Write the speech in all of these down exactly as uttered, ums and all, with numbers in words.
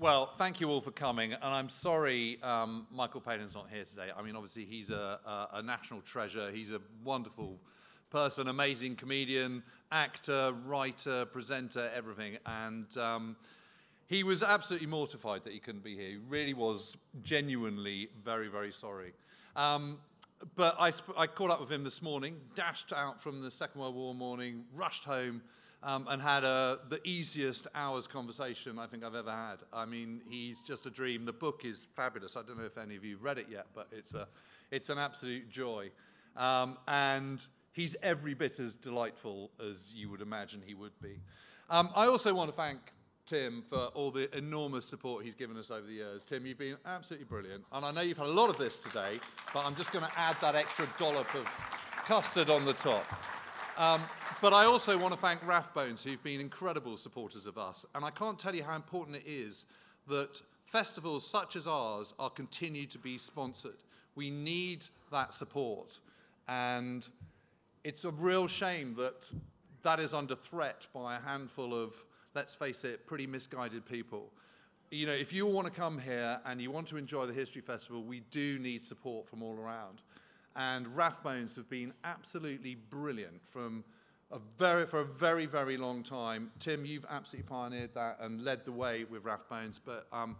Well, thank you all for coming, and I'm sorry um, Michael Palin's not here today. I mean, obviously, he's a, a, a national treasure. He's a wonderful person, amazing comedian, actor, writer, presenter, everything. And um, he was absolutely mortified that he couldn't be here. He really was genuinely very, very sorry. Um, but I, I caught up with him this morning, dashed out from the Second World War morning, rushed home, Um, and had a, the easiest hours conversation I think I've ever had. I mean, he's just a dream. The book is fabulous. I don't know if any of you have read it yet, but it's, a, it's an absolute joy. Um, and he's every bit as delightful as you would imagine he would be. Um, I also want to thank Tim for all the enormous support he's given us over the years. Tim, you've been absolutely brilliant. And I know you've had a lot of this today, but I'm just going to add that extra dollop of custard on the top. Um, but I also want to thank Rathbones, who've been incredible supporters of us. And I can't tell you how important it is that festivals such as ours are continued to be sponsored. We need that support. And it's a real shame that that is under threat by a handful of, let's face it, pretty misguided people. You know, if you want to come here and you want to enjoy the History Festival, we do need support from all around. And Rathbones have been absolutely brilliant from a very, for a very, very long time. Tim, you've absolutely pioneered that and led the way with Rathbones. But um,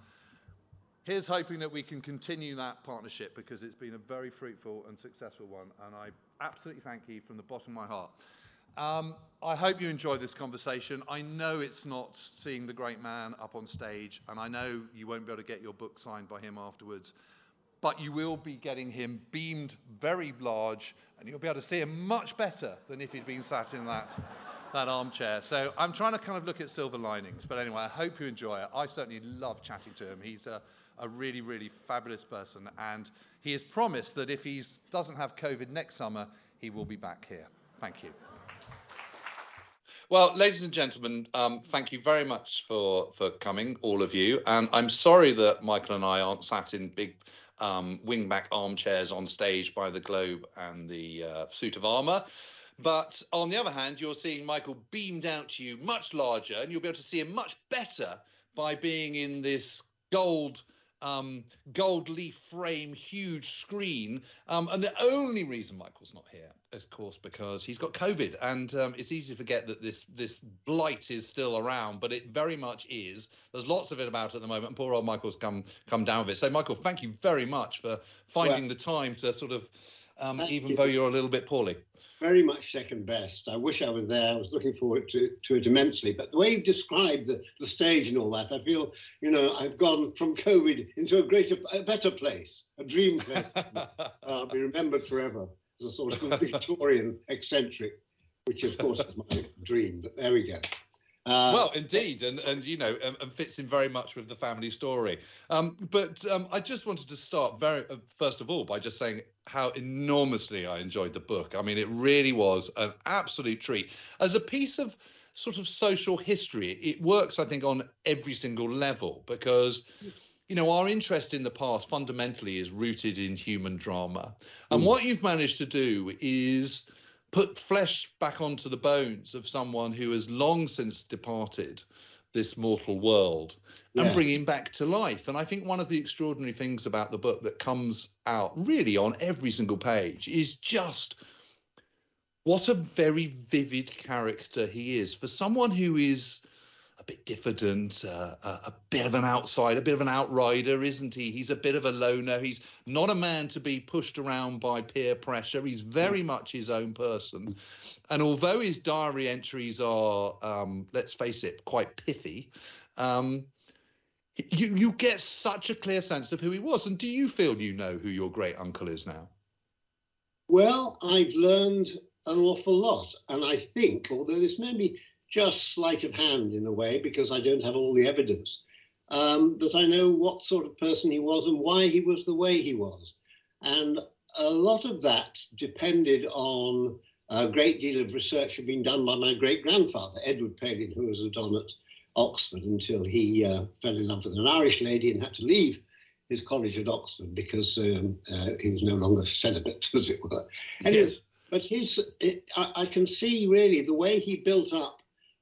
here's hoping that we can continue that partnership, because it's been a very fruitful and successful one. And I absolutely thank you from the bottom of my heart. Um, I hope you enjoyed this conversation. I know it's not seeing the great man up on stage, and I know you won't be able to get your book signed by him afterwards. But you will be getting him beamed very large, and you'll be able to see him much better than if he'd been sat in that, that armchair. So I'm trying to kind of look at silver linings. But anyway, I hope you enjoy it. I certainly love chatting to him. He's a, a really, really fabulous person. And he has promised that if he doesn't have COVID next summer, he will be back here. Thank you. Well, ladies and gentlemen, um, thank you very much for, for coming, all of you. And I'm sorry that Michael and I aren't sat in big um, wingback armchairs on stage by the Globe and the uh, suit of armour. But on the other hand, you're seeing Michael beamed out to you much larger, and you'll be able to see him much better by being in this gold um, gold leaf frame, huge screen. Um, and the only reason Michael's not here, of course, because he's got COVID. And um, it's easy to forget that this this blight is still around, but it very much is. There's lots of it about at the moment. And poor old Michael's come come down with it. So, Michael, thank you very much for finding well, the time to sort of, um, even you. though you're a little bit poorly. Very much second best. I wish I was there. I was looking forward to, to it immensely. But the way you've described the, the stage and all that, I feel, you know, I've gone from COVID into a greater, a better place, a dream place. I'll be remembered forever as a sort of Victorian eccentric, which of course is my dream. But there we go. Uh, well, indeed, and and you know, and, and fits in very much with the family story. Um, but um, I just wanted to start very uh, first of all by just saying how enormously I enjoyed the book. I mean, it really was an absolute treat. As a piece of sort of social history, it works, I think, on every single level, because, you know, our interest in the past fundamentally is rooted in human drama. And mm. what you've managed to do is put flesh back onto the bones of someone who has long since departed this mortal world and yeah. bring him back to life. And I think one of the extraordinary things about the book that comes out really on every single page is just what a very vivid character he is. For someone who is a bit diffident, uh, a, a bit of an outsider, a bit of an outrider, isn't he? He's a bit of a loner. He's not a man to be pushed around by peer pressure. He's very much his own person. And although his diary entries are, um, let's face it, quite pithy, um, you, you get such a clear sense of who he was. And do you feel you know who your great uncle is now? Well, I've learned an awful lot. And I think, although this may be just sleight of hand in a way, because I don't have all the evidence, um, that I know what sort of person he was and why he was the way he was. And a lot of that depended on a great deal of research had been done by my great-grandfather, Edward Palin, who was a don at Oxford until he uh, fell in love with an Irish lady and had to leave his college at Oxford because um, uh, he was no longer celibate, as it were. Anyway, yes. But his, it, I, I can see really the way he built up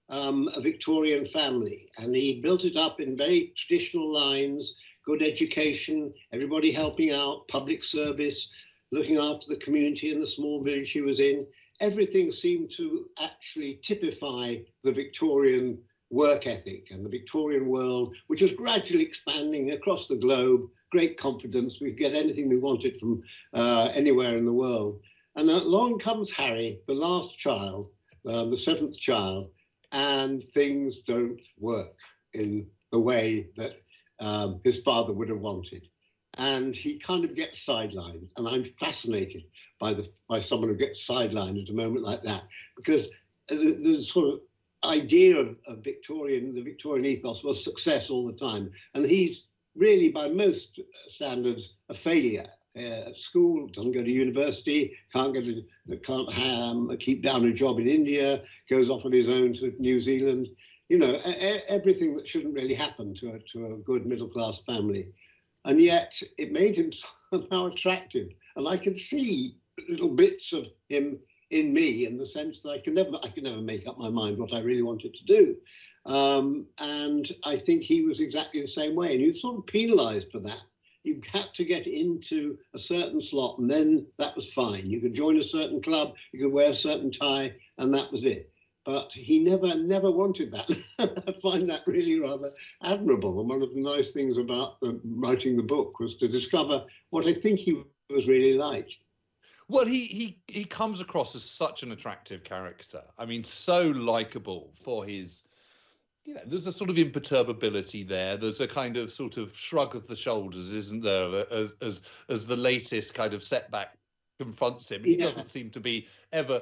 um, a Victorian family, and he built it up in very traditional lines, good education, everybody helping out, public service, looking after the community in the small village he was in. Everything seemed to actually typify the Victorian work ethic and the Victorian world, which was gradually expanding across the globe. Great confidence, we could get anything we wanted from uh, anywhere in the world. And along comes Harry, the last child, um, the seventh child, and things don't work in the way that um, his father would have wanted. And he kind of gets sidelined. And I'm fascinated by the by someone who gets sidelined at a moment like that, because the, the sort of idea of, of Victorian, the Victorian ethos was success all the time. And he's really, by most standards, a failure. Uh, at school, doesn't go to university, can't get a, can't um, keep down a job in India, goes off on his own to New Zealand. You know, a, everything that shouldn't really happen to a, to a good middle-class family. And yet it made him somehow attractive. And I can see little bits of him in me, in the sense that I can never, I can never make up my mind what I really wanted to do. Um, and I think he was exactly the same way. And he was sort of penalised for that. You had to get into a certain slot, and then that was fine. You could join a certain club, you could wear a certain tie, and that was it. But he never, never wanted that. I find that really rather admirable. And one of the nice things about the, writing the book was to discover what I think he was really like. Well, he he he comes across as such an attractive character. I mean, so likable for his, you know, there's a sort of imperturbability there. There's a kind of sort of shrug of the shoulders, isn't there, as as, as the latest kind of setback confronts him. He yeah. doesn't seem to be ever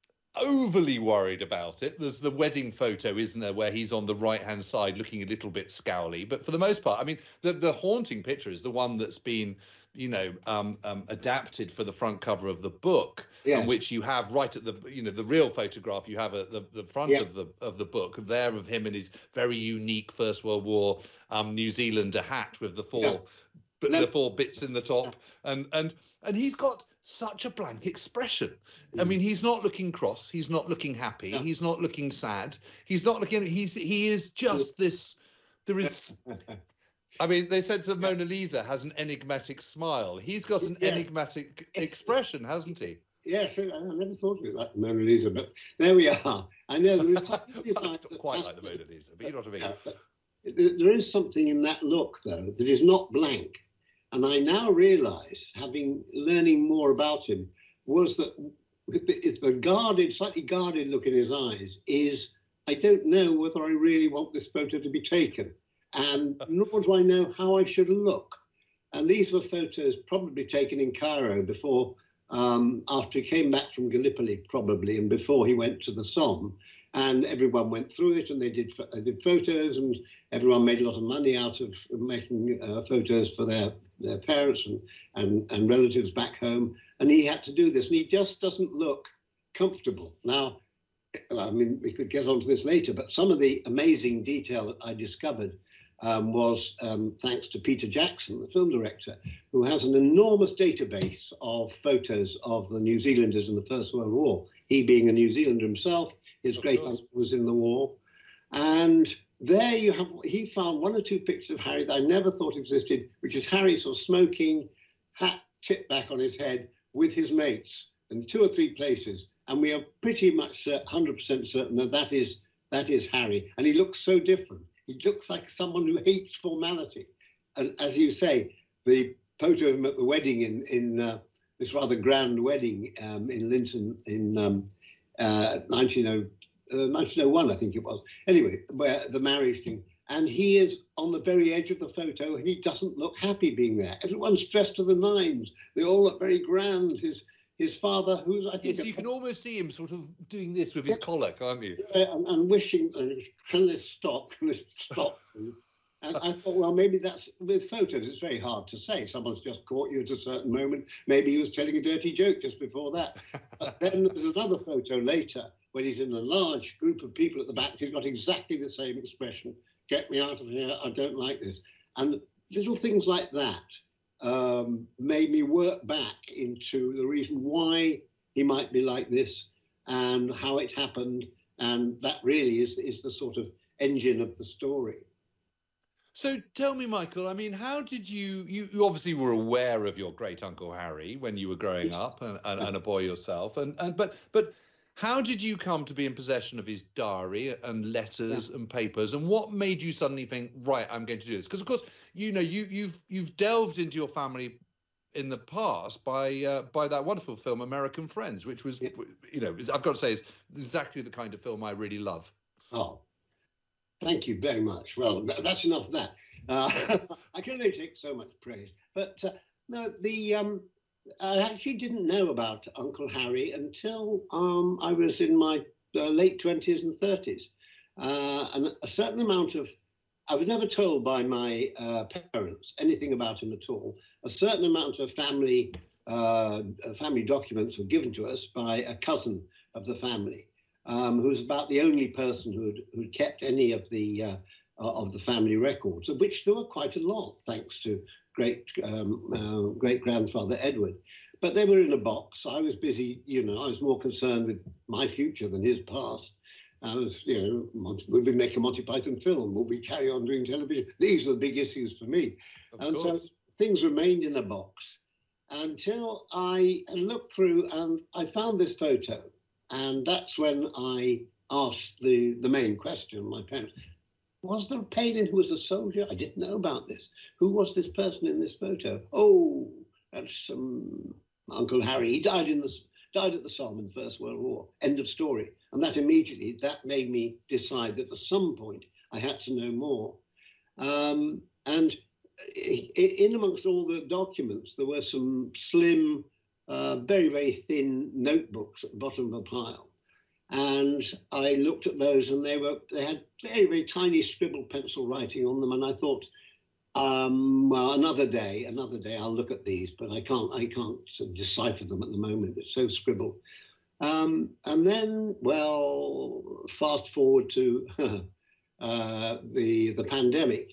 overly worried about it. There's the wedding photo, isn't there, where he's on the right-hand side looking a little bit scowly. But for the most part, I mean, the, the haunting picture is the one that's been, you know, um, um, adapted for the front cover of the book, yes. and which you have right at the, you know, the real photograph you have at the, the front yeah. of the of the book there of him in his very unique First World War um, New Zealander hat with the four, yeah. but no. the four bits in the top, and and and he's got such a blank expression. I mean, he's not looking cross. He's not looking happy. Yeah. He's not looking sad. He's not looking. He's he is just this. There is. I mean, they said the Mona Lisa has an enigmatic smile. He's got an yes. enigmatic expression, hasn't he? Yes, I never thought of it like the Mona Lisa, but there we are. I know there is not quite like the Mona Lisa, but you know what I mean. Yeah, there is something in that look, though, that is not blank. And I now realise, having learning more about him, was that it's the guarded, slightly guarded look in his eyes is, I don't know whether I really want this photo to be taken. And nor do I know how I should look. And these were photos probably taken in Cairo before, um, after he came back from Gallipoli, probably, and before he went to the Somme. And everyone went through it, and they did, they did photos, and everyone made a lot of money out of making uh, photos for their, their parents and, and, and relatives back home. And he had to do this, and he just doesn't look comfortable. Now, I mean, we could get onto this later, but some of the amazing detail that I discovered Um, was um, thanks to Peter Jackson, the film director, who has an enormous database of photos of the New Zealanders in the First World War. He being a New Zealander himself, his of great uncle was in the war. And there you have, he found one or two pictures of Harry that I never thought existed, which is Harry sort of smoking, hat tipped back on his head with his mates in two or three places. And we are pretty much one hundred percent certain that that is, that is Harry. And he looks so different. He looks like someone who hates formality. And as you say, the photo of him at the wedding in, in uh, this rather grand wedding um, in Linton in um, uh, nineteen oh one, I think it was. Anyway, where the marriage thing. And he is on the very edge of the photo, and he doesn't look happy being there. Everyone's dressed to the nines. They all look very grand. His His father, who's, I think... Yes, you can almost see him sort of doing this with his yeah. collar, can't you? Yeah, and, and wishing, uh, can this stop, can this stop? And I thought, well, maybe that's, with photos, it's very hard to say. Someone's just caught you at a certain moment. Maybe he was telling a dirty joke just before that. But then there's another photo later, when he's in a large group of people at the back. He's got exactly the same expression. Get me out of here, I don't like this. And little things like that um made me work back into the reason why he might be like this and how it happened And that really is, is the sort of engine of the story. So tell me, Michael, I mean, how did you, you, you obviously were aware of your great uncle Harry when you were growing up and, and, and a boy yourself. And, and but but how did you come to be in possession of his diary and letters yeah. and papers? And what made you suddenly think, right, I'm going to do this? Because, of course, you know, you, you've you've delved into your family in the past by uh, by that wonderful film American Friends, which was, yeah. you know, I've got to say, is exactly the kind of film I really love. Oh. Thank you very much. Well, th that's enough of that. Uh, I can only take so much praise. But uh, no, the um, I actually didn't know about Uncle Harry until um, I was in my uh, late twenties and thirties. Uh, and a certain amount of, I was never told by my uh, parents anything about him at all. A certain amount of family, uh, family documents were given to us by a cousin of the family. Um, who was about the only person who'd, who'd kept any of the uh, of the family records, of which there were quite a lot, thanks to great um, uh, great grandfather Edward. But they were in a box. I was busy, you know, I was more concerned with my future than his past. I was, you know, Monty, will we make a Monty Python film? Will we carry on doing television? These are the big issues for me. Of and course. So things remained in a box until I looked through and I found this photo. And that's when I asked the, the main question, my parents, was there a Palin who was a soldier? I didn't know about this. Who was this person in this photo? Oh, that's um, Uncle Harry. He died in the died at the Somme in the First World War. End of story. And that immediately, that made me decide that at some point I had to know more. Um, and in amongst all the documents, there were some slim, Uh, very, very thin notebooks at the bottom of a pile. And I looked at those and they were, they had very, very tiny scribbled pencil writing on them. And I thought, um, well, another day, another day I'll look at these, but I can't, I can't sort of decipher them at the moment. It's so scribbled. Um, and then, well, fast forward to uh, the, the pandemic.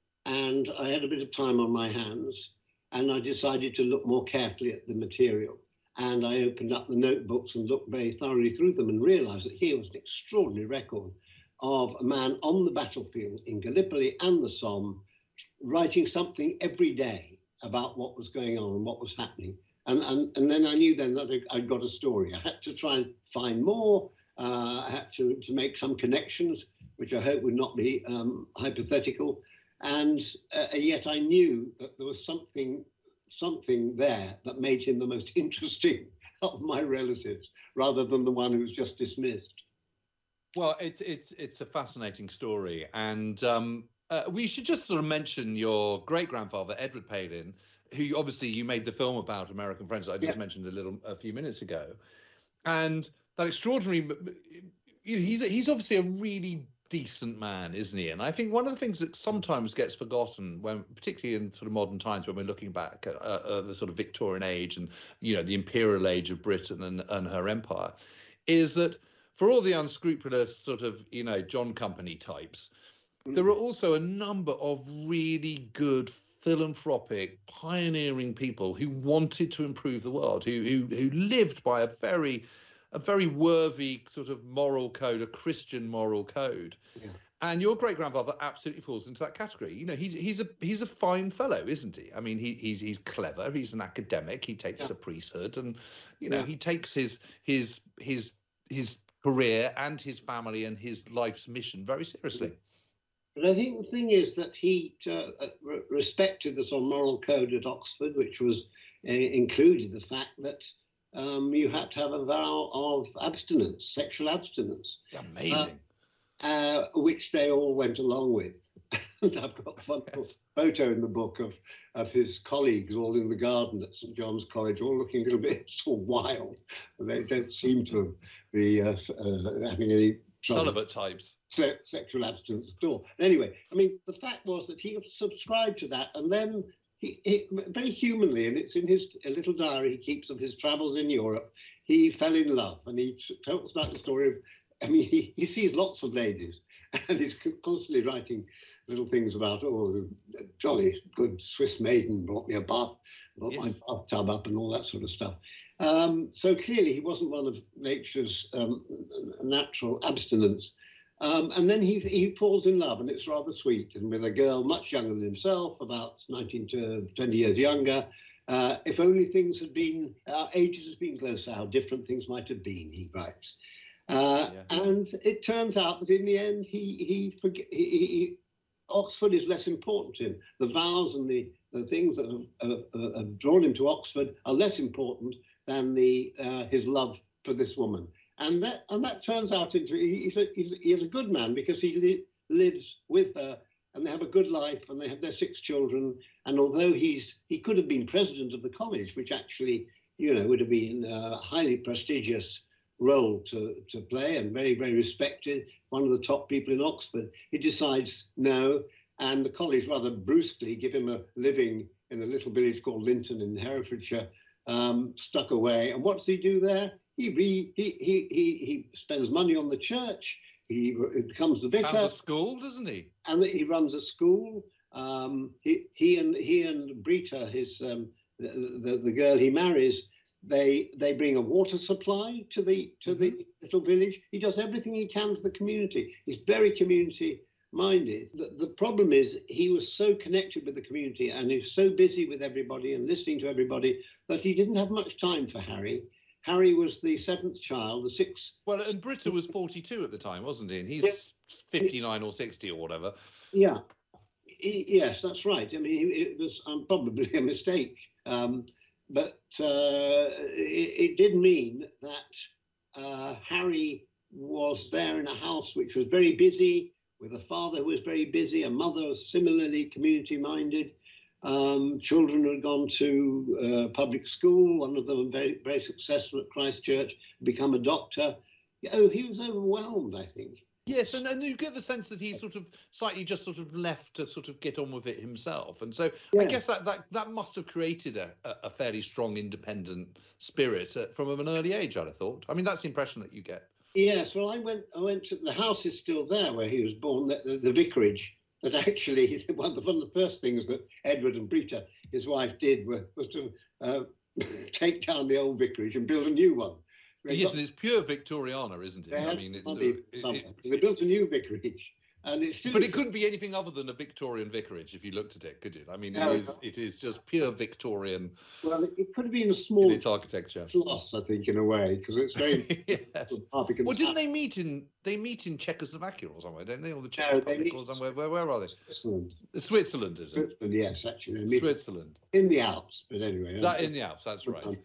And I had a bit of time on my hands. And I decided to look more carefully at the material. And I opened up the notebooks and looked very thoroughly through them and realized that here was an extraordinary record of a man on the battlefield in Gallipoli and the Somme, writing something every day about what was going on and what was happening. And, and, and then I knew then that I'd got a story. I had to try and find more. Uh, I had to, to make some connections, which I hope would not be um, hypothetical. And uh, yet I knew that there was something, something there that made him the most interesting of my relatives, rather than the one who was just dismissed. Well, it's it's it's a fascinating story, and um, uh, we should just sort of mention your great grandfather Edward Palin, who obviously you made the film about, American Friends, that I just yeah. mentioned a little a few minutes ago, and that extraordinary. You know, he's he's obviously a really decent man, isn't he? And I think one of the things that sometimes gets forgotten, when particularly in sort of modern times, when we're looking back at uh, uh, the sort of Victorian age and, you know, the imperial age of Britain and, and her empire, is that for all the unscrupulous sort of, you know, John Company types, mm. there are also a number of really good philanthropic, pioneering people who wanted to improve the world, who who, who lived by a very a very worthy sort of moral code, a Christian moral code. Yeah. And your great-grandfather absolutely falls into that category. You know, he's he's a he's a fine fellow, isn't he? I mean, he he's he's clever, he's an academic, he takes yeah. a priesthood, and you know, yeah. he takes his his his his career and his family and his life's mission very seriously. But I think the thing is that he uh, re respected the sort of moral code at Oxford, which was uh, included the fact that Um, you had to have a vow of abstinence, sexual abstinence. Amazing. Uh, uh, which they all went along with. And I've got a wonderful yes. photo in the book of, of his colleagues all in the garden at Saint John's College, all looking a little bit sort of wild. They don't seem to be uh, uh, having any celibate types. Se sexual abstinence at all. Anyway, I mean, the fact was that he subscribed to that, and then He, he, very humanly, and it's in his a little diary he keeps of his travels in Europe, he fell in love, and he tells about the story of, I mean, he, he sees lots of ladies, and he's constantly writing little things about, oh, the jolly good Swiss maiden brought me a bath, brought yes. my bathtub up and all that sort of stuff. Um, so clearly he wasn't one of nature's um, natural abstinence. Um, and then he, he falls in love, and it's rather sweet, and with a girl much younger than himself, about nineteen to twenty years younger. Uh, if only things had been, our ages had been closer, how different things might have been, he writes. Uh, yeah. And it turns out that in the end, he, he, forget, he, he Oxford is less important to him. The vows and the, the things that have, uh, have drawn him to Oxford are less important than the uh, his love for this woman. And that and that turns out into he's a, he's, he is a good man, because he li lives with her, and they have a good life, and they have their six children. And although he's he could have been president of the college, which actually, you know, would have been a highly prestigious role to to play, and very very respected, one of the top people in Oxford, he decides no, and the college rather brusquely give him a living in a little village called Linton in Herefordshire, um, stuck away. And what does he do there? He, re, he, he, he, he spends money on the church. He becomes the vicar. Founds a school, doesn't he? And he runs a school. Um, he, he and he and Brita, his um, the, the the girl he marries, they they bring a water supply to the to mm-hmm. the little village. He does everything he can for the community. He's very community minded. The, the problem is he was so connected with the community, and he was so busy with everybody and listening to everybody, that he didn't have much time for Harry. Harry was the seventh child, the sixth. Well, and Brita was forty-two at the time, wasn't he? And he's yeah. fifty-nine or sixty or whatever. Yeah, he, yes, that's right. I mean, it was um, probably a mistake, um, but uh, it, it did mean that uh, Harry was there in a house which was very busy, with a father who was very busy, a mother who was similarly community-minded. Um, children had gone to uh, public school. One of them very, very successful at Christ Church, become a doctor. Oh, he was overwhelmed, I think. Yes, and, and you get the sense that he sort of slightly just sort of left to sort of get on with it himself. And so yeah. I guess that, that that must have created a, a fairly strong independent spirit uh, from an early age, I'd have thought. I mean, that's the impression that you get. Yes, well, I went, I went to, the house is still there where he was born, the, the, the vicarage. That actually, one of, the, one of the first things that Edward and Brita, his wife, did were, was to uh, take down the old vicarage and build a new one. They yes, got, and it's pure Victoriana, isn't it? They I mean, it's uh, it, it, they built a new vicarage, and it's still. But it couldn't be anything other than a Victorian vicarage if you looked at it, could it? I mean, no, it is. It is just pure Victorian. Well, it, it could have been a small. In its architecture. Floss, I think, in a way, because it's very. Yes. Well, didn't they meet in? They meet in Czechoslovakia or somewhere, don't they? Or the Czech no, Republic or somewhere. Where, where are they? Switzerland. Switzerland, is it? Switzerland, yes, actually. They Switzerland. In the Alps, but anyway. That in the Alps, that's right.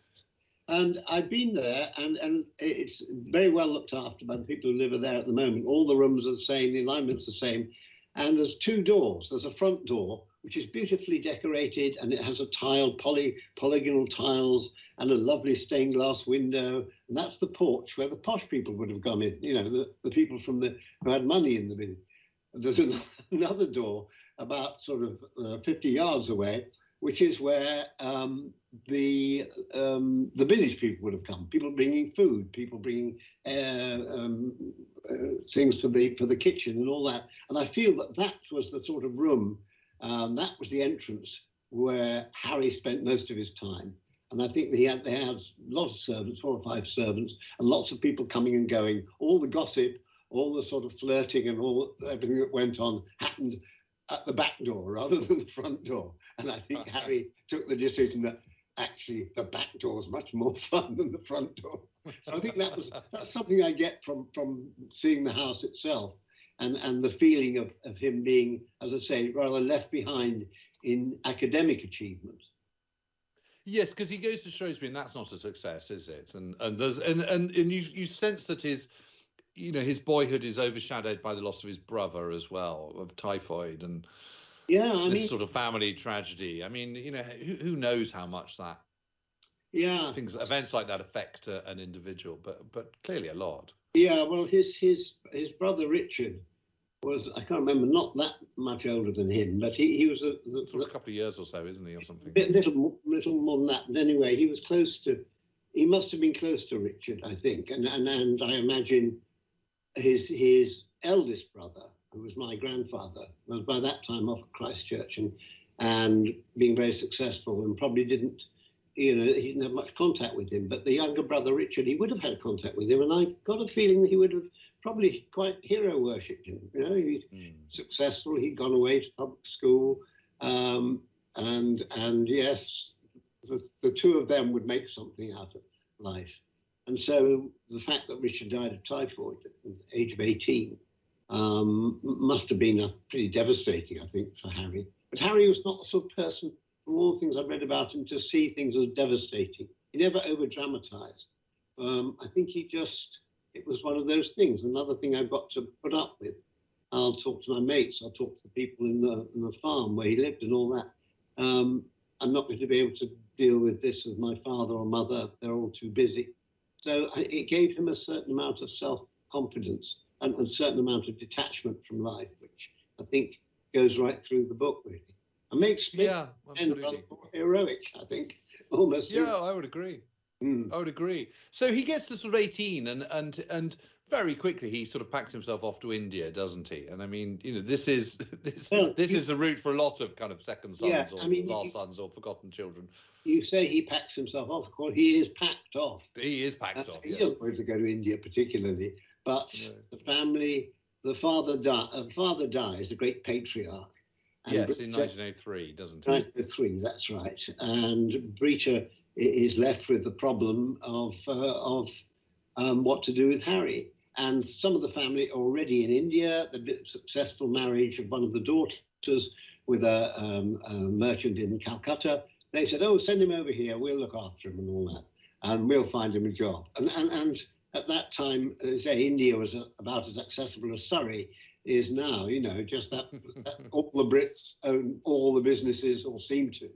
And I've been there, and, and it's very well looked after by the people who live there at the moment. All the rooms are the same, the alignment's the same. And there's two doors. There's a front door, which is beautifully decorated, and it has a tile, poly, polygonal tiles, and a lovely stained glass window. And that's the porch where the posh people would have gone in, you know, the, the people from the who had money in the village. There's an, another door about sort of uh, fifty yards away, which is where um, the um, the village people would have come. People bringing food, people bringing uh, um, uh, things for the for the kitchen and all that. And I feel that that was the sort of room, um, that was the entrance where Harry spent most of his time. And I think he had they had lots of servants, four or five servants, and lots of people coming and going. All the gossip, all the sort of flirting, and all everything that went on happened at the back door rather than the front door. And I think Harry took the decision that actually the back door is much more fun than the front door. So I think that was that's something I get from from seeing the house itself, and and the feeling of of him being, as I say, rather left behind in academic achievement. Yes, because he goes to Shrewsbury, and that's not a success, is it? And and there's and and, and you you sense that his, you know, his boyhood is overshadowed by the loss of his brother as well, of typhoid, and yeah, I this mean, sort of family tragedy. I mean, you know, who, who knows how much that yeah things events like that affect uh, an individual, but but clearly a lot. Yeah, well, his his his brother Richard was, I can't remember, not that much older than him, but he he was a, the, sort of a couple of years or so, isn't he, or something? A little little more than that. But anyway, he was close to. He must have been close to Richard, I think, and and and I imagine his his eldest brother, who was my grandfather, was by that time off at Christ Church and and being very successful, and probably didn't you know, he didn't have much contact with him. But the younger brother, Richard, he would have had contact with him. And I got a feeling that he would have probably quite hero worshipped him. You know, he's mm. successful. He'd gone away to public school. Um, and, and yes, the, the two of them would make something out of life. And so the fact that Richard died of typhoid at the age of eighteen um, must have been a pretty devastating, I think, for Harry. But Harry was not the sort of person, from all the things I've read about him, to see things as devastating. He never over-dramatized. Um, I think he just, it was one of those things. Another thing I've got to put up with. I'll talk to my mates, I'll talk to the people in the, in the farm where he lived and all that. Um, I'm not going to be able to deal with this with my father or mother. They're all too busy. So it gave him a certain amount of self-confidence and a certain amount of detachment from life, which I think goes right through the book, really. And makes me yeah, absolutely. heroic, I think, almost. Yeah, I would agree. Mm. I would agree. So he gets to sort of eighteen, and and and very quickly he sort of packs himself off to India, doesn't he? And I mean, you know, this is this well, this you, is the route for a lot of kind of second sons yeah, or I mean, last you, sons or forgotten children. You say he packs himself off. Of course, he is packed off. He is packed uh, off. He yes. doesn't want to go to India particularly, but no. the family, the father, di- uh, father dies, the great patriarch. And yes, Breacher, in nineteen oh three, doesn't he? nineteen oh three, that's right. And Breacher is left with the problem of uh, of um, what to do with Harry. And some of the family already in India, the successful marriage of one of the daughters with a, um, a merchant in Calcutta. They said, oh, send him over here. We'll look after him and all that. And we'll find him a job. And and, and at that time, say, India was about as accessible as Surrey is now, you know, just that, that all the Brits own all the businesses, or seem to,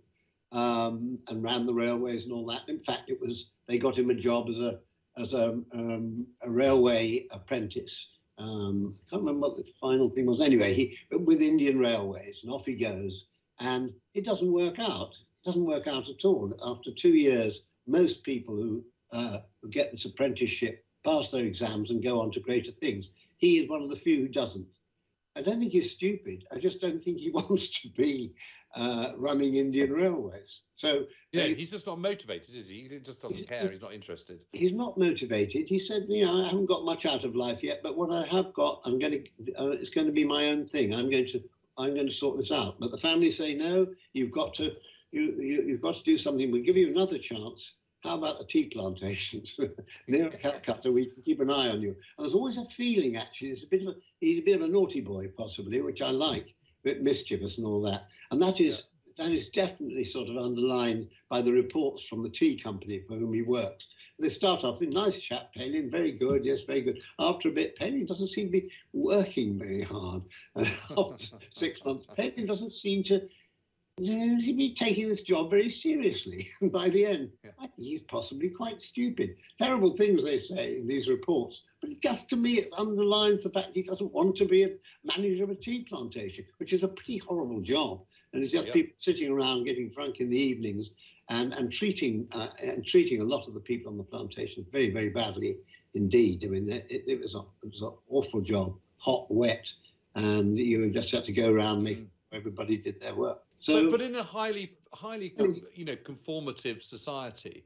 um, and ran the railways and all that. In fact, it was, they got him a job as a as a, um, a railway apprentice. Um, I can't remember what the final thing was. Anyway, he with Indian Railways, and off he goes. And it doesn't work out. It doesn't work out at all. After two years, most people who, uh, who get this apprenticeship pass their exams and go on to greater things. He is one of the few who doesn't. I don't think he's stupid. I just don't think he wants to be uh, running Indian Railways. So yeah, uh, he's just not motivated, is he? He just doesn't care. He's not interested. He's not motivated. He said, you know, I haven't got much out of life yet, but what I have got, I'm going to. Uh, it's going to be my own thing. I'm going to. I'm going to sort this out. But the family say, no, you've got to. You, you you've got to do something. We'll give you another chance. How about the tea plantations near Calcutta? We can keep an eye on you. And there's always a feeling, actually, it's a bit of a, he's a bit of a naughty boy, possibly, which I like, a bit mischievous and all that. And that is yeah. that is definitely sort of underlined by the reports from the tea company for whom he works. They start off with, nice chap, Palin, very good, yes, very good. After a bit, Palin doesn't seem to be working very hard. And after six months, Palin doesn't seem to Yeah, he'd be taking this job very seriously. And by the end, yeah. I think he's possibly quite stupid. Terrible things they say in these reports. But it just, to me, it underlines the fact he doesn't want to be a manager of a tea plantation, which is a pretty horrible job. And it's just yeah. people sitting around getting drunk in the evenings and, and treating uh, and treating a lot of the people on the plantation very, very badly indeed. I mean, it, it, was, a, it was an awful job, hot, wet, and you just had to go around making sure everybody did their work. So, but, but in a highly, highly, you know, conformative society,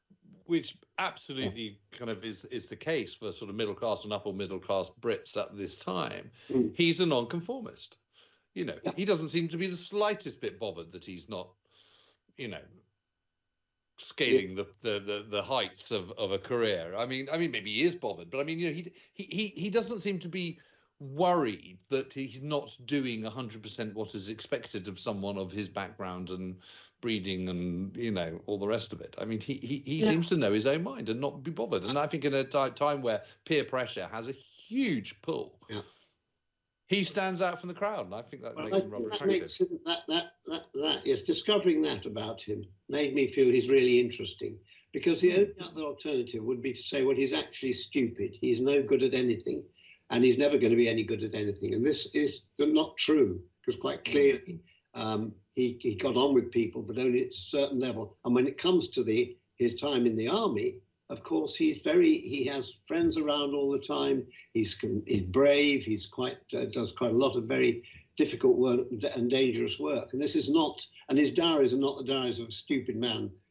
which absolutely kind of is is the case for sort of middle class and upper middle class Brits at this time, mm. he's a nonconformist. You know, yeah. he doesn't seem to be the slightest bit bothered that he's not, you know, scaling yeah. the, the the the heights of of a career. I mean, I mean, maybe he is bothered, but I mean, you know, he he he he doesn't seem to be worried that he's not doing one hundred percent what is expected of someone of his background and breeding and, you know, all the rest of it. I mean, he he, he yeah. seems to know his own mind and not be bothered. And I think in a t- time where peer pressure has a huge pull, yeah. he stands out from the crowd. And I think that well, makes I him rather that attractive. Makes him, that, that, that, that, yes, discovering that about him made me feel he's really interesting. Because the only other alternative would be to say, well, he's actually stupid. He's no good at anything. And he's never going to be any good at anything. And this is not true, because quite clearly um, he, he got on with people, but only at a certain level. And when it comes to the his time in the army, of course, he's very, he has friends around all the time. He's, he's brave. He's quite, uh, does quite a lot of very difficult work and dangerous work. And this is not, and his diaries are not the diaries of a stupid man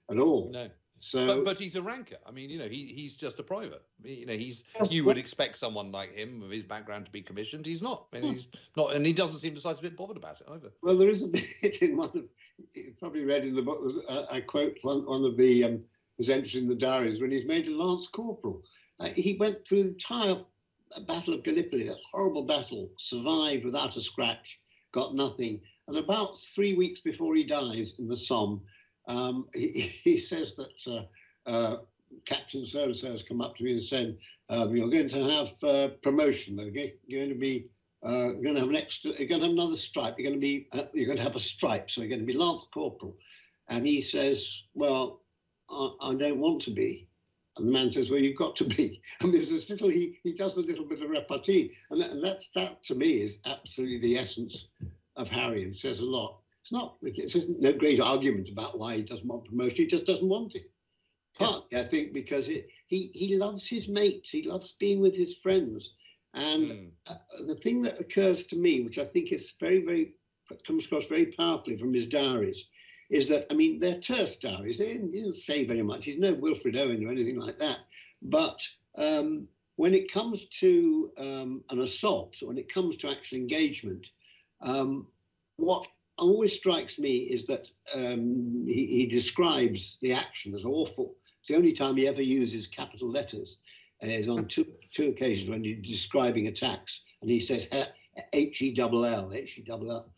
at all. No. So, but, but he's a ranker. I mean, you know, he he's just a private. You know, he's Yes, you but- would expect someone like him with his background to be commissioned. He's not. I mean, he's not, and he doesn't seem to slightly bit bothered about it either. well, there is a bit in one of, you probably read in the book, uh, I quote one, one of the, um, his entries in the diaries, when he's made a Lance Corporal. Uh, he went through the entire Battle of Gallipoli, that horrible battle, survived without a scratch, got nothing. And about three weeks before he dies in the Somme, um, he, he says that uh, uh, Captain so-and-so has come up to me and said, um, you're going to have uh, promotion. They're going to be, uh, going to have an extra, you're going to have another stripe. You're going to be, uh, you're going to have a stripe. So you're going to be Lance Corporal. And he says, well, I, I don't want to be. And the man says, well, you've got to be. And there's this little, he, he does a little bit of repartee. And, that, and that's, that to me is absolutely the essence of Harry and says a lot. It's not, it's no great argument about why he doesn't want promotion. He just doesn't want it. Partly, I think, because it, he, he loves his mates. He loves being with his friends. And Mm. uh, the thing that occurs to me, which I think is very, very, comes across very powerfully from his diaries, is that, I mean, they're terse diaries. They didn't, they didn't say very much. He's no Wilfred Owen or anything like that. But um, when it comes to um, an assault, or when it comes to actual engagement, um, what always strikes me is that um, he, he describes the action as awful. It's the only time he ever uses capital letters. Uh, is on two, two occasions when he's describing attacks, and he says H E L L, H E L L.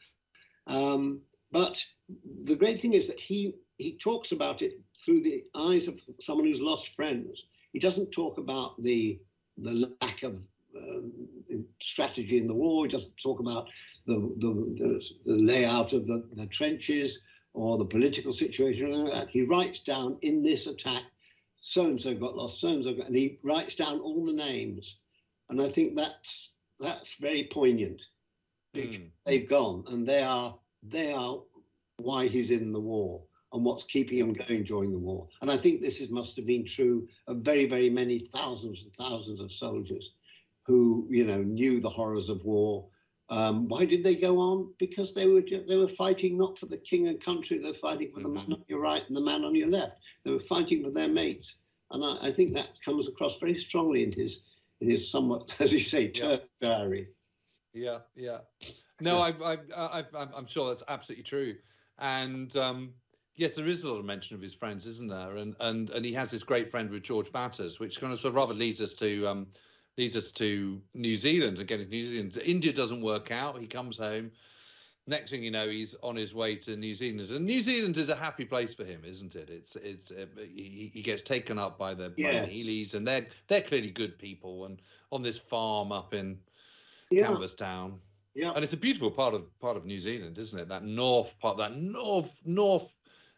Um, but the great thing is that he he talks about it through the eyes of someone who's lost friends. He doesn't talk about the the lack of um, strategy in the war. He doesn't talk about the the, the, the layout of the, the trenches or the political situation or anything like that. He writes down, in this attack, so-and-so got lost, so-and-so got, and he writes down all the names. And I think that's that's very poignant. Mm. They've gone, and they are they are why he's in the war and what's keeping him going during the war. And I think this is, must have been true of very, very many thousands and thousands of soldiers who, you know, knew the horrors of war. Um, why did they go on? Because they were they were fighting not for the king and country. They're fighting for mm-hmm. the man on your right and the man on your left. They were fighting for their mates, and I, I think that comes across very strongly in his in his somewhat, as you say, terse yeah. diary. Yeah, yeah. No, I, I, I, I, I'm sure that's absolutely true. And um, yes, there is a lot of mention of his friends, isn't there? And and and he has this great friend with George Batters, which kind of sort of rather leads us to. Um, leads us to New Zealand. Again, New Zealand. India doesn't work out. He comes home. Next thing you know, he's on his way to New Zealand. And New Zealand is a happy place for him, isn't it? It's it's uh, he, he gets taken up by the, yes. by the Heelys, and they're they're clearly good people. And on this farm up in yeah. Canvasstown. Yeah. And it's a beautiful part of part of New Zealand, isn't it? That north part, that north north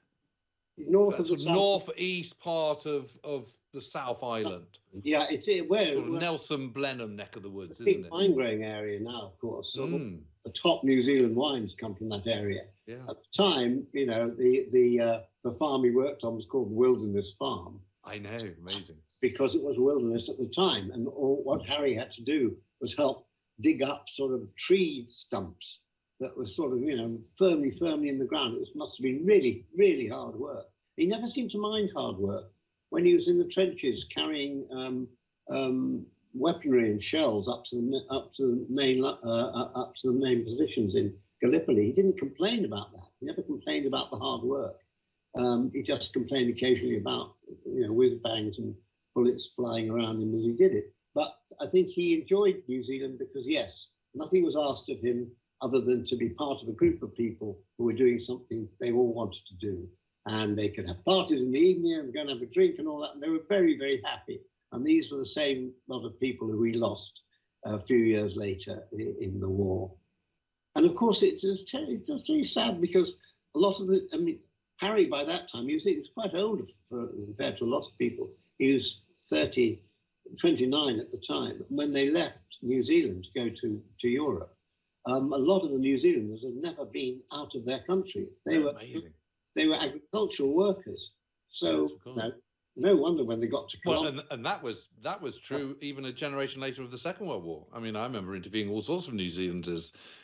north of the south. northeast part of of the South Island. Yeah, it's it, where sort of Nelson Blenheim neck of the woods, isn't it? Big wine growing area now, of course. So mm. the top New Zealand wines come from that area. Yeah. At the time, you know, the the uh, the farm he worked on was called Wilderness Farm. I know, amazing. Because it was wilderness at the time, and all what Harry had to do was help dig up sort of tree stumps that were sort of, you know, firmly, firmly in the ground. It was, must have been really, really hard work. He never seemed to mind hard work. When he was in the trenches carrying um, um, weaponry and shells up to the up to the main uh, up to the main positions in Gallipoli, he didn't complain about that. He never complained about the hard work. Um, he just complained occasionally about, you know, whiz bangs and bullets flying around him as he did it. But I think he enjoyed New Zealand because, yes, nothing was asked of him other than to be part of a group of people who were doing something they all wanted to do. And they could have parties in the evening and go and have a drink and all that. And they were very, very happy. And these were the same lot of people who we lost a few years later in, in the war. And of course, it was, it was very sad because a lot of the, I mean, Harry by that time, he was, he was quite old for, compared to a lot of people. He was thirty, twenty-nine at the time. And when they left New Zealand to go to, to Europe, um, a lot of the New Zealanders had never been out of their country. They That's were amazing. They were agricultural workers, so yes, you know, no wonder when they got to well, and, and that was that was true even a generation later of the Second World War. I mean, I remember interviewing all sorts of New Zealanders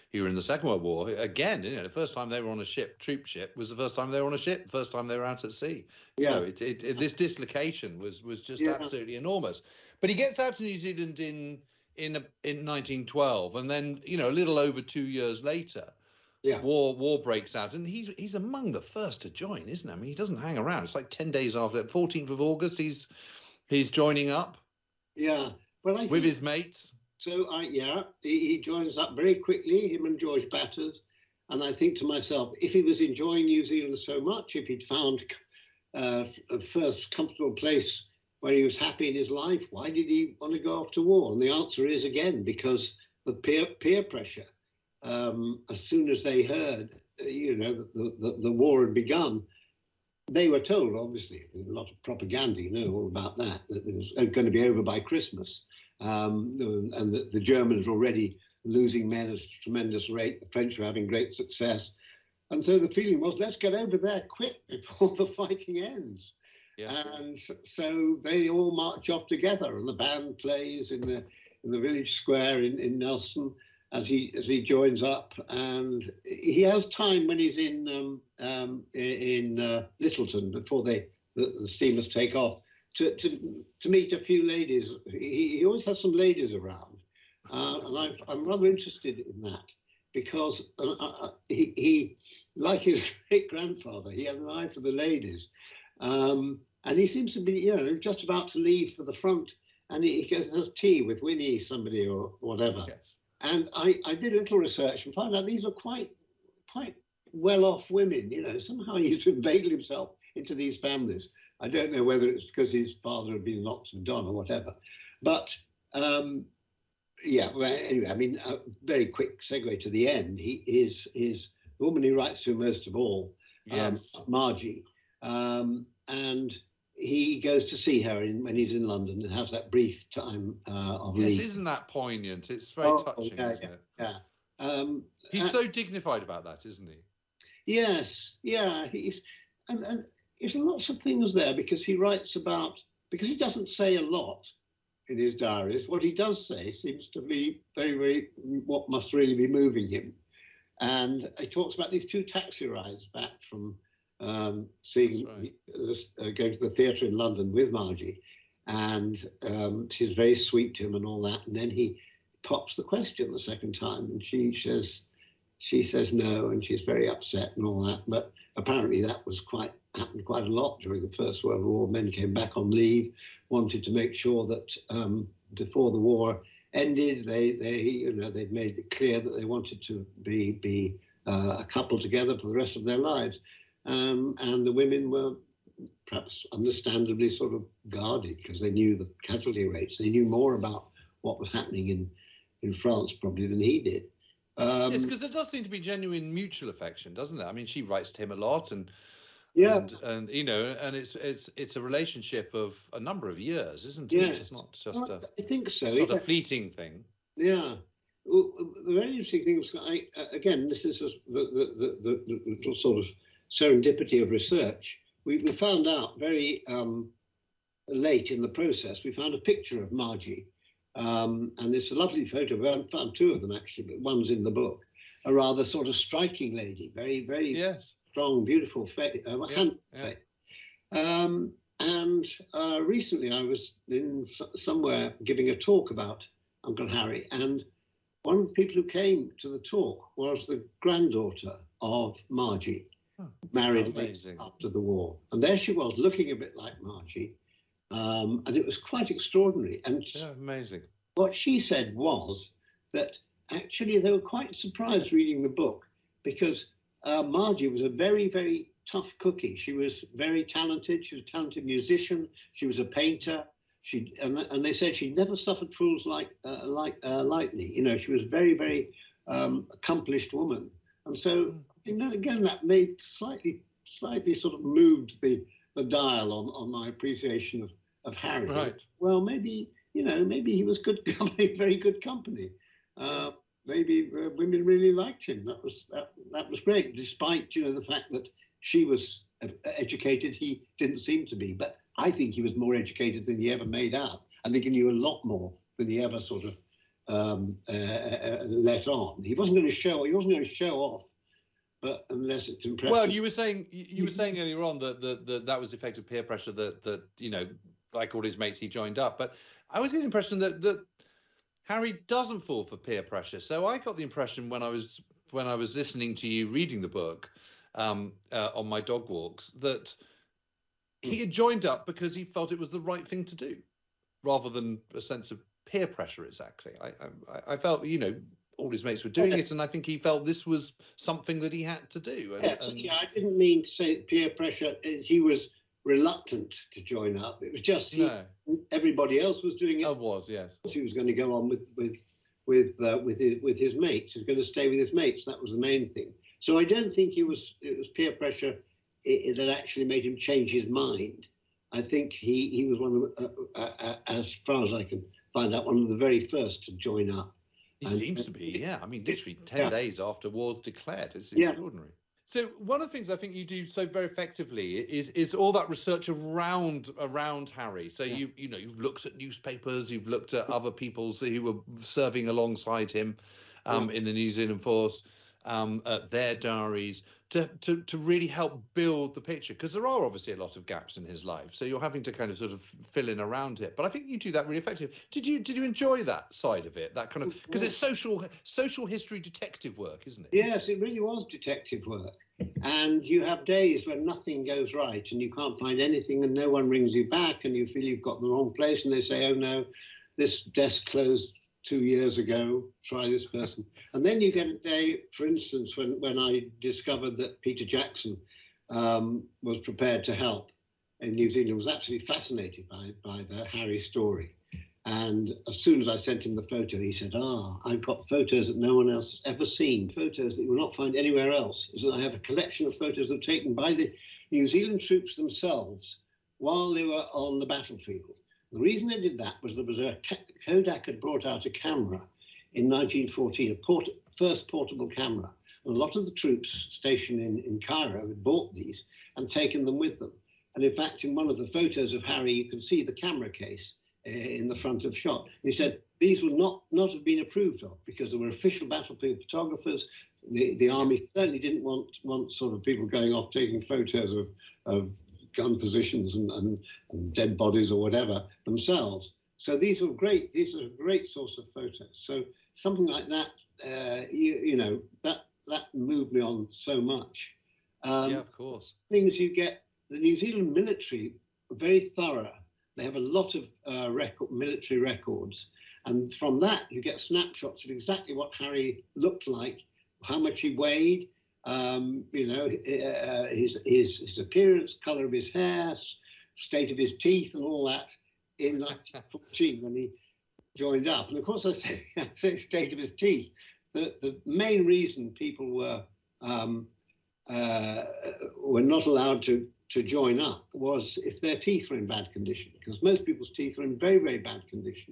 who were in the Second World War. Again, you know, the first time they were on a ship, troop ship, was the first time they were on a ship, the first time they were out at sea. Yeah. You know, it, it, it, this dislocation was was just yeah. absolutely enormous. But he gets out to New Zealand in in in nineteen twelve, and then, you know, a little over two years later, yeah. war war breaks out, and he's he's among the first to join, isn't he? I mean, he doesn't hang around. It's like ten days after, fourteenth of August, he's he's joining up. Yeah, well, I with think, his mates. So I yeah, he, he joins up very quickly. Him and George Batters, and I think to myself, if he was enjoying New Zealand so much, if he'd found uh, a first comfortable place where he was happy in his life, why did he want to go off to war? And the answer is, again, because the peer peer pressure. Um, as soon as they heard, you know, the, the, the war had begun, they were told, obviously, a lot of propaganda, you know, all about that, that it was going to be over by Christmas. Um, and the, the Germans were already losing men at a tremendous rate. The French were having great success. And so the feeling was, let's get over there quick before the fighting ends. Yeah. And so they all march off together, and the band plays in the in the village square in, in Nelson as he as he joins up, and he has time when he's in um, um, in uh, Littleton before they the, the steamers take off to, to to meet a few ladies. He, he always has some ladies around, uh, and I've, I'm rather interested in that because uh, uh, he, he, like his great grandfather, he had an eye for the ladies. Um, And he seems to be, you know, just about to leave for the front, and he, he goes and has tea with Winnie, somebody or whatever. Yes. And I, I did a little research and found out these are quite, quite well-off women. You know, somehow he's inveigled himself into these families. I don't know whether it's because his father had been in Oxford Don or whatever, but um, yeah. Well, anyway, I mean, a very quick segue to the end. He is is the woman he writes to most of all, yes. um, Margie, um, and he goes to see her in, when he's in London and has that brief time uh, of yes, leave. Isn't that poignant? It's very oh, touching, yeah, isn't yeah, it? Yeah. Um, he's uh, so dignified about that, isn't he? Yes, yeah. He's and and there's lots of things there because he writes about because he doesn't say a lot in his diaries. What he does say seems to be very, very what must really be moving him. And he talks about these two taxi rides back from um, seeing, right. the, uh, going to the theatre in London with Margie. And um, she's very sweet to him and all that. And then he pops the question the second time, and she says, she says no, and she's very upset and all that. But apparently that was quite happened quite a lot during the First World War. Men came back on leave, wanted to make sure that um, before the war ended, they they you know they'd made it clear that they wanted to be be uh, a couple together for the rest of their lives, um, and the women were perhaps understandably sort of guarded because they knew the casualty rates. They knew more about what was happening in in France probably than he did. Um, yes, because there does seem to be genuine mutual affection, doesn't it? I mean, she writes to him a lot, and yeah, and, and you know, and it's it's it's a relationship of a number of years, isn't it? Yes. It's not just well, a. I think so. It's not yeah. a fleeting thing. Yeah. Well, the very interesting thing was, I uh, again, this is the the, the the the sort of serendipity of research. We we found out very um, late in the process. We found a picture of Margie. Um, and it's a lovely photo. We found two of them actually, but one's in the book. A rather sort of striking lady, very, very yes. strong, beautiful face, uh, yeah, hand yeah. face. Um, and uh, recently I was in somewhere giving a talk about Uncle Harry, and one of the people who came to the talk was the granddaughter of Margie, oh, married later after the war. And there she was, looking a bit like Margie. Um, and it was quite extraordinary. And yeah, amazing. What she said was that actually they were quite surprised reading the book because uh, Margie was a very, very tough cookie. She was very talented. She was a talented musician. She was a painter. She and, and they said she never suffered fools like uh, like uh, lightly. You know, she was a very, very um, accomplished woman. And so, you know, again, that made slightly, slightly sort of moved the the dial on, on my appreciation of, of Harry. Right. Well, maybe, you know, maybe he was good company, very good company. Uh, maybe uh, women really liked him. That was that, that was great, despite, you know, the fact that she was educated, he didn't seem to be. But I think he was more educated than he ever made out. I think he knew a lot more than he ever sort of um, uh, uh, let on. He wasn't going to show. He wasn't going to show off, but unless it's impressive. Well, you were saying you, you were saying earlier on that that that, that was effective peer pressure. That that you know, like all his mates, he joined up. But I was getting the impression that that Harry doesn't fall for peer pressure. So I got the impression when I was when I was listening to you reading the book um, uh, on my dog walks that he had joined up because he felt it was the right thing to do, rather than a sense of peer pressure. Exactly. I I, I felt, you know, all his mates were doing it, and I think he felt this was something that he had to do. And, yes, and... yeah, I didn't mean to say peer pressure. He was reluctant to join up. It was just he, no. everybody else was doing it. I was, yes. He was going to go on with with with uh, with his, with his mates. He was going to stay with his mates. That was the main thing. So I don't think he was. It was peer pressure it, that actually made him change his mind. I think he he was one of, uh, uh, as far as I can find out, one of the very first to join up. He and, seems to be, yeah. I mean, literally ten yeah. days after war's declared. It's Yeah. extraordinary. So one of the things I think you do so very effectively is is all that research around around Harry. So yeah. you you know you've looked at newspapers, you've looked at other people's who were serving alongside him um, yeah. in the New Zealand Force, um, at their diaries, to to to really help build the picture, because there are obviously a lot of gaps in his life. So you're having to kind of sort of fill in around it. But I think you do that really effectively. Did you did you enjoy that side of it? That kind of, because it's social social history detective work, isn't it? Yes, it really was detective work. And you have days when nothing goes right and you can't find anything and no one rings you back and you feel you've got the wrong place and they say, oh no, this desk closed two years ago, try this person. And then you get a day, for instance, when, when I discovered that Peter Jackson um, was prepared to help in New Zealand, was absolutely fascinated by, by the Harry story. And as soon as I sent him the photo, he said, ah, I've got photos that no one else has ever seen, photos that you will not find anywhere else. Is that I have a collection of photos that were taken by the New Zealand troops themselves while they were on the battlefield. The reason they did that was there was a, Kodak had brought out a camera in nineteen fourteen, a port, first portable camera. And a lot of the troops stationed in, in Cairo had bought these and taken them with them. And in fact, in one of the photos of Harry, you can see the camera case in the front of shot. He said these would not not have been approved of because there were official battlefield photographers. The the army certainly didn't want want sort of people going off taking photos of of gun positions and, and, and dead bodies or whatever themselves. So these were great. These are a great source of photos. So something like that, uh, you you know, that that moved me on so much. Um, yeah, of course. Things you get. The New Zealand military are very thorough. They have a lot of uh, record, military records. And from that, you get snapshots of exactly what Harry looked like, how much he weighed, um, you know, uh, his, his, his appearance, color of his hair, state of his teeth and all that in nineteen fourteen when he joined up. And of course, I say, I say state of his teeth. The, the main reason people were, um, uh, were not allowed to to join up was if their teeth were in bad condition, because most people's teeth are in very, very bad condition.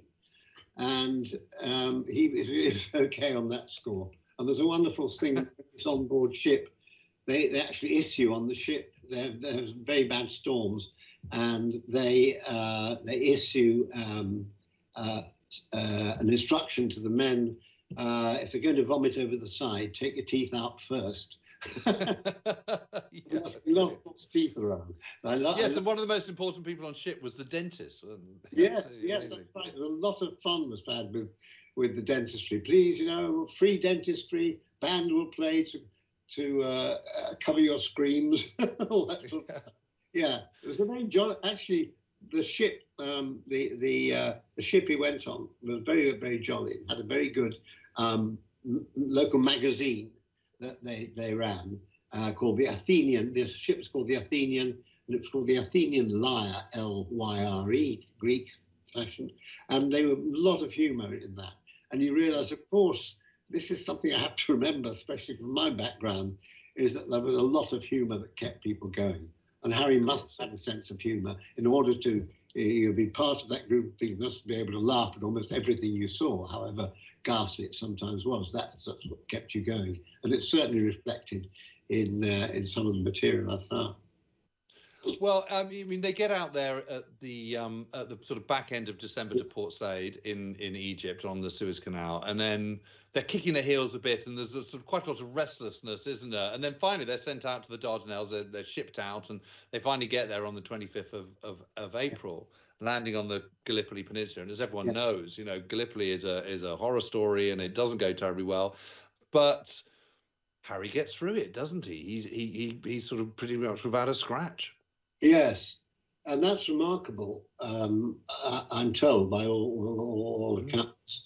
And um, he was okay on that score. And there's a wonderful thing, it's on board ship. They, they actually issue on the ship, there's very bad storms, and they, uh, they issue um, uh, uh, an instruction to the men, uh, if they're going to vomit over the side, take your teeth out first. yeah. Love those teeth around. I love, yes, I and one of the most important people on ship was the dentist. Yes, yes, that's right. There was a lot of fun was had with with the dentistry. Please, you know, free dentistry. Band will play to to uh, uh, cover your screams. All that sort of, yeah, it was a very jolly. Actually, the ship, um, the the uh, the ship he went on was very very jolly. It had a very good um, local magazine that they, they ran, uh, called the Athenian. The ship was called the Athenian, and it was called the Athenian Lyre, L Y R E, Greek fashion. And there were a lot of humour in that. And you realise, of course, this is something I have to remember, especially from my background, is that there was a lot of humour that kept people going. And Harry must have had a sense of humour in order to you be part of that group of people, must be able to laugh at almost everything you saw, however ghastly it sometimes was. That's, that's what kept you going. And it's certainly reflected in uh, in some of the material I found. Well, um, I mean, they get out there at the um, at the sort of back end of December to Port Said in in Egypt on the Suez Canal, and then they're kicking their heels a bit, and there's a sort of quite a lot of restlessness, isn't there? And then finally they're sent out to the Dardanelles. They're, they're shipped out, and they finally get there on the twenty-fifth of of, of April, landing on the Gallipoli Peninsula. And as everyone yeah. knows, you know, Gallipoli is a is a horror story, and it doesn't go terribly well, but Harry gets through it, doesn't he? He's he he he's sort of pretty much without a scratch. Yes, and that's remarkable. Um, I, I'm told by all, all, all accounts,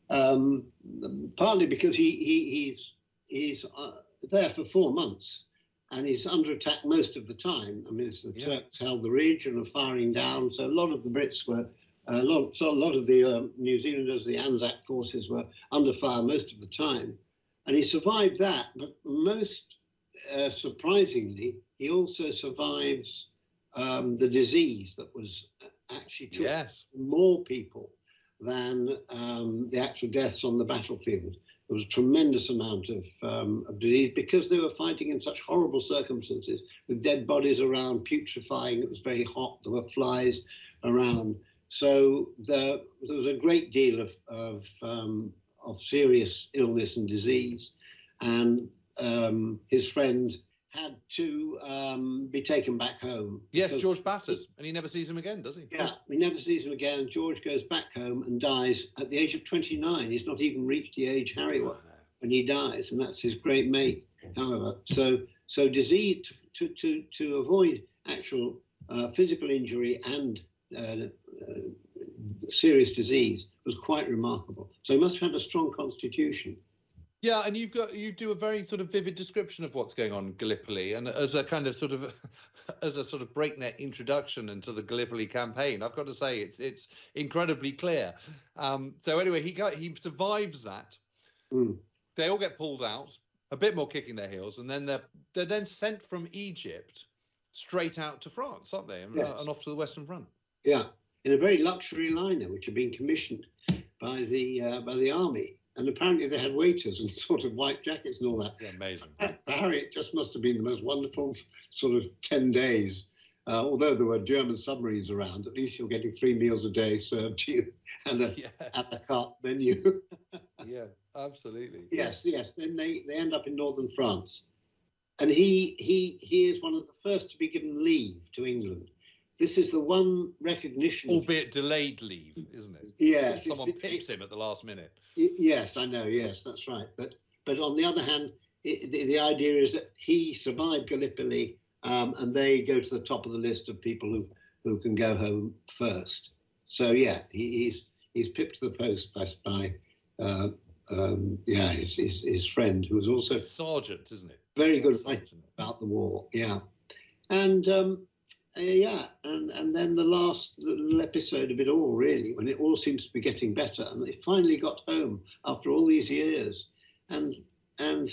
um, partly because he, he he's he's uh, there for four months, and he's under attack most of the time. I mean, the yeah. Turks held the ridge and were firing down, so a lot of the Brits were, a lot, so a lot of the um, New Zealanders, the Anzac forces, were under fire most of the time, and he survived that. But most uh, surprisingly, he also survives Um, the disease that was actually took yes. more people than um, the actual deaths on the battlefield. There was a tremendous amount of, um, of disease because they were fighting in such horrible circumstances with dead bodies around, putrefying. It was very hot. There were flies around. So there, there was a great deal of, of, um, of serious illness and disease. And um, his friend had to um, be taken back home. Yes, George Batters, and he never sees him again, does he? Yeah, he never sees him again. George goes back home and dies at the age of twenty-nine. He's not even reached the age Harry was when he dies, and that's his great mate, however. So, so disease, to, to, to avoid actual uh, physical injury and uh, uh, serious disease was quite remarkable. So he must have had a strong constitution. Yeah, and you've got you do a very sort of vivid description of what's going on in Gallipoli, and as a kind of sort of as a sort of breakneck introduction into the Gallipoli campaign, I've got to say it's it's incredibly clear. Um, so anyway, he got he survives that. Mm. They all get pulled out, a bit more kicking their heels, and then they're they're then sent from Egypt straight out to France, aren't they? And, yes. uh, and off to the Western Front. Yeah, in a very luxury liner, which had been commissioned by the uh, by the army. And apparently they had waiters and sort of white jackets and all that. Yeah, amazing. For Harry, it just must have been the most wonderful sort of ten days. Uh, although there were German submarines around, at least you're getting three meals a day served to you and a, yes. at the carte menu. Yeah, absolutely. Yes, yes. Then they, they end up in northern France. And he, he, he is one of the first to be given leave to England. This is the one recognition. Albeit delayed leave, isn't it? Yeah. Someone picks him at the last minute. Yes, I know. Yes, that's right. But but on the other hand, it, the, the idea is that he survived Gallipoli, um, and they go to the top of the list of people who who can go home first. So yeah, he, he's he's pipped to the post by by uh, um, yeah his, his his friend who was also sergeant, isn't it? Very good writing about the war. Yeah, and. Um, Uh, yeah, and, and then the last little episode of it all, really, when it all seems to be getting better, and they finally got home after all these years, and and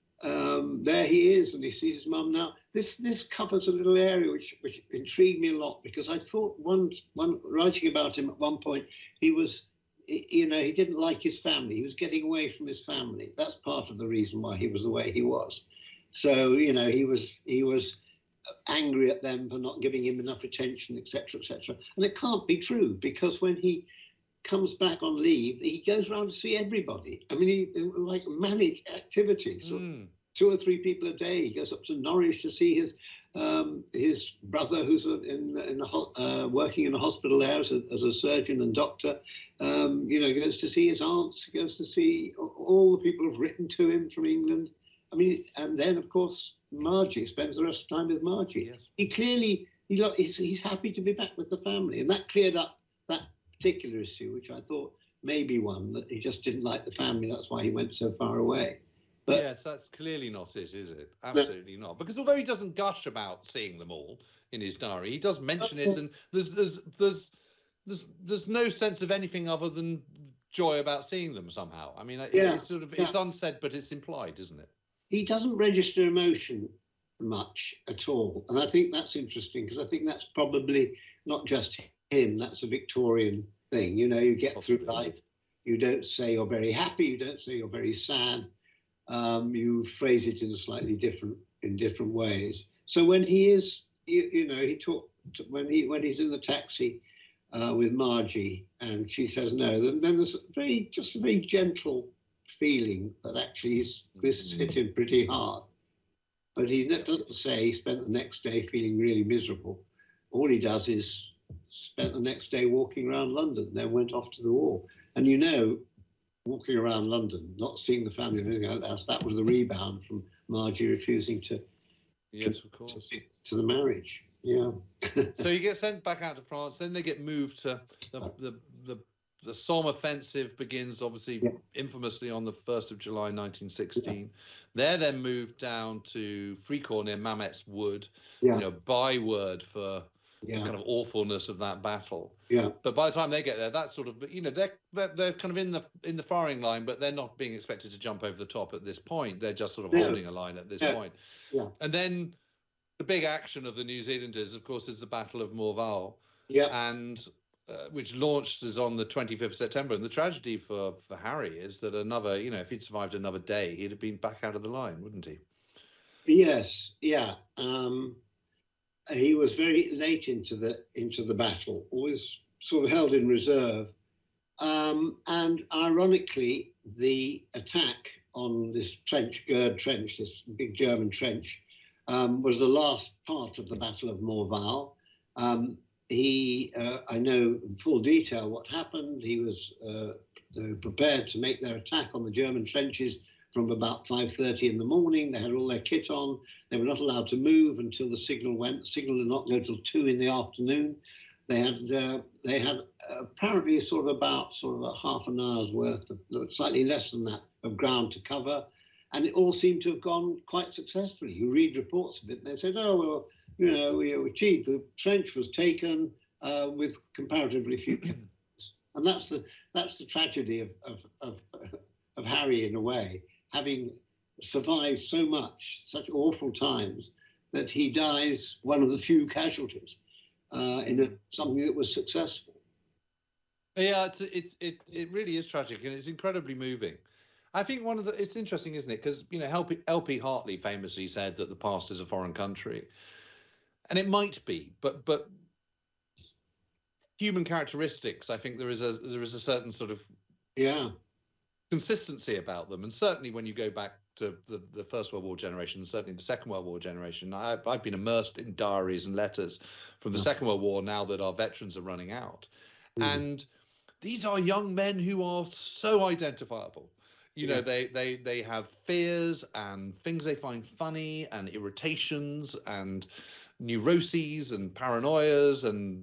um, there he is, and he sees his mum now. This this covers a little area which which intrigued me a lot, because I thought one one writing about him at one point, he was, you know, he didn't like his family. He was getting away from his family. That's part of the reason why he was the way he was. So you know, he was he was. angry at them for not giving him enough attention, et cetera, et cetera. And it can't be true, because when he comes back on leave, he goes around to see everybody. I mean, he like manic activities, so mm. two or three people a day. He goes up to Norwich to see his um, his brother, who's in, in a, uh, working in a hospital there as a, as a surgeon and doctor. Um, you know, goes to see his aunts, goes to see all the people who've written to him from England. I mean, and then, of course, Margie spends the rest of the time with Margie. Yes. He clearly, he, he's, he's happy to be back with the family. And that cleared up that particular issue, which I thought may be one, that he just didn't like the family. That's why he went so far away. But yes, that's clearly not it, is it? Absolutely no. not. Because although he doesn't gush about seeing them all in his diary, he does mention it, and there's there's there's there's there's no sense of anything other than joy about seeing them somehow. I mean, yeah, it's sort of yeah. it's unsaid, but it's implied, isn't it? He doesn't register emotion much at all, and I think that's interesting, because I think that's probably not just him. That's a Victorian thing. You know, you get Possibly. through life. You don't say you're very happy. You don't say you're very sad. Um, you phrase it in a slightly different, in different ways. So when he is you, you know, he talked when he when he's in the taxi uh, with Margie, and she says no. Then, then there's a very just a very gentle feeling that actually he's, this has hit him pretty hard. But he doesn't say he spent the next day feeling really miserable. All he does is spent the next day walking around London, then went off to the war. And you know, walking around London, not seeing the family or anything like that, that was the rebound from Margie refusing to, yes, of course, to, to the marriage. Yeah. So he gets sent back out to France. Then they get moved to the the the, the Somme offensive begins, obviously, yeah. infamously on the first of July nineteen sixteen. Yeah. They're then moved down to Fricourt near Mametz Wood, yeah. you know, byword for yeah. the kind of awfulness of that battle. Yeah. But by the time they get there, that's sort of, you know, they're, they're they're kind of in the in the firing line, but they're not being expected to jump over the top at this point. They're just sort of yeah. holding a line at this yeah. point. Yeah. And then the big action of the New Zealanders, of course, is the Battle of Morval. Yeah. And uh, which launches on the twenty-fifth of September. And the tragedy for for Harry is that another, you know, if he'd survived another day, he'd have been back out of the line, wouldn't he? Yes. Yeah. Um, he was very late into the into the battle, always sort of held in reserve. Um, and ironically, the attack on this trench, Gerd Trench, this big German trench, um, was the last part of the Battle of Morval. Um, he, uh, I know in full detail what happened. He was uh, they were prepared to make their attack on the German trenches from about five thirty in the morning. They had all their kit on. They were not allowed to move until the signal went. The signal did not go till two in the afternoon. They had uh, they had apparently sort of about sort of a half an hour's worth of, slightly less than that, of ground to cover, and it all seemed to have gone quite successfully. You read reports of it, and they said, "Oh well, you know, we achieved. The trench was taken uh, with comparatively few casualties." And that's the that's the tragedy of of of, of Harry in a way, having survived so much, such awful times, that he dies one of the few casualties. Uh, in a, something that was successful. Yeah, it's it's it it really is tragic, and it's incredibly moving. I think one of the it's interesting, isn't it? Because you know, L P, L P Hartley famously said that the past is a foreign country, and it might be, but but human characteristics, I think there is a there is a certain sort of yeah consistency about them, and certainly when you go back to the, the First World War generation, certainly the Second World War generation. I've, I've been immersed in diaries and letters from the Second World War now that our veterans are running out. Mm. And these are young men who are so identifiable. You yeah. know, they, they, they have fears and things they find funny and irritations and neuroses and paranoias and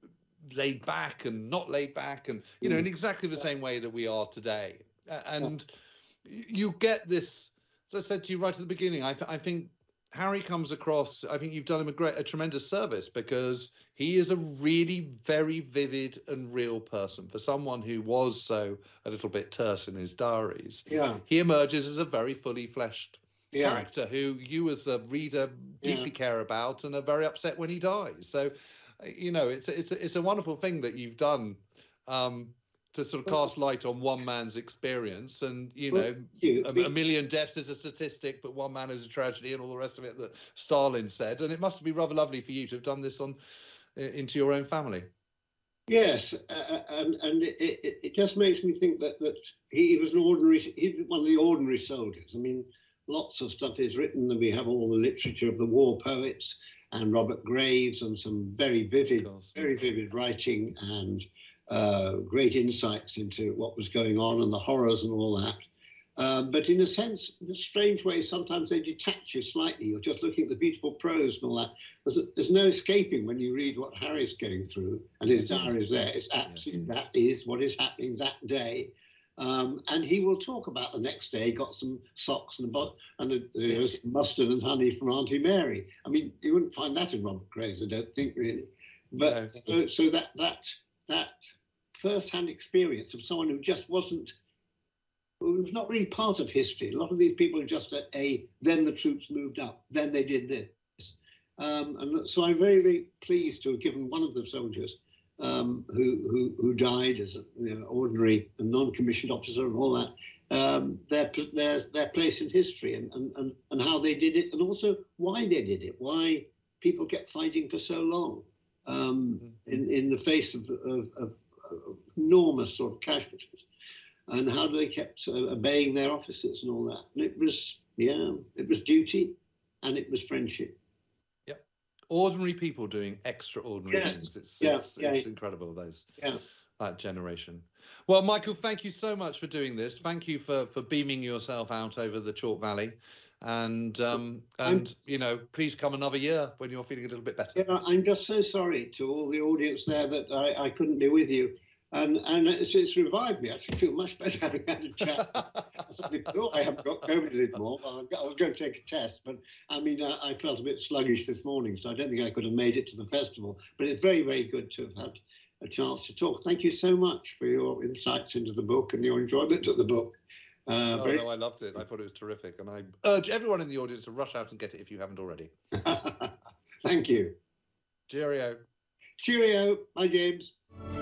laid back and not laid back and, you mm. know, in exactly the same way that we are today. And yeah. you get this, as I said to you right at the beginning, I, th I think Harry comes across, I think you've done him a great, a tremendous service, because he is a really very vivid and real person. For someone who was so a little bit terse in his diaries, yeah. he emerges as a very fully fleshed yeah. character who you as a reader deeply yeah. care about and are very upset when he dies. So, you know, it's, it's, it's a wonderful thing that you've done. Um, to sort of cast light on one man's experience, and you know, you. A, a million deaths is a statistic, but one man is a tragedy, and all the rest of it that Stalin said. And it must be rather lovely for you to have done this on into your own family. Yes, uh, and and it, it, it just makes me think that that he was an ordinary, he was one of the ordinary soldiers. I mean, lots of stuff is written, and we have all the literature of the war poets and Robert Graves, and some very vivid, very vivid writing and. Uh, great insights into what was going on and the horrors and all that. Uh, but in a sense, in a strange way, sometimes they detach you slightly. You're just looking at the beautiful prose and all that. There's, a, there's no escaping when you read what Harry's going through, and his diary is there. It's absolutely, that is what is happening that day. Um, and he will talk about the next day, got some socks and, a, and a, you know, some mustard and honey from Auntie Mary. I mean, you wouldn't find that in Robert Graves, I don't think, really. But no. so, so that, that, that, first-hand experience of someone who just wasn't, who was not really part of history. A lot of these people are just a, a then the troops moved up, then they did this. Um, and so I'm very, very pleased to have given one of the soldiers um, who, who who died as an you know, ordinary and non-commissioned officer and all that, um, their, their, their place in history and, and, and, and how they did it, and also why they did it, why people kept fighting for so long um, mm-hmm. in, in the face of, of, of, of enormous sort of casualties. And how they kept uh, obeying their officers and all that. And it was, yeah, it was duty and it was friendship. Yep. Ordinary people doing extraordinary yes. things. It's, yeah. it's, yeah. it's incredible, those. Yeah. That generation. Well, Michael, thank you so much for doing this. Thank you for for beaming yourself out over the Chalk Valley, and um and I'm, you know, please come another year when you're feeling a little bit better. Yeah, I'm just so sorry to all the audience there that I, I couldn't be with you, and and it's, it's revived me. I actually feel much better having had a chat. I suddenly thought I haven't got COVID anymore. I'll go, I'll go take a test, but I mean I, I felt a bit sluggish this morning, so I don't think I could have made it to the festival. But it's very very good to have had a chance to talk. Thank you so much for your insights into the book and your enjoyment of the book. Uh, oh, very... no, I loved it. I thought it was terrific. And I urge everyone in the audience to rush out and get it if you haven't already. Thank you. Cheerio. Cheerio. Bye, James.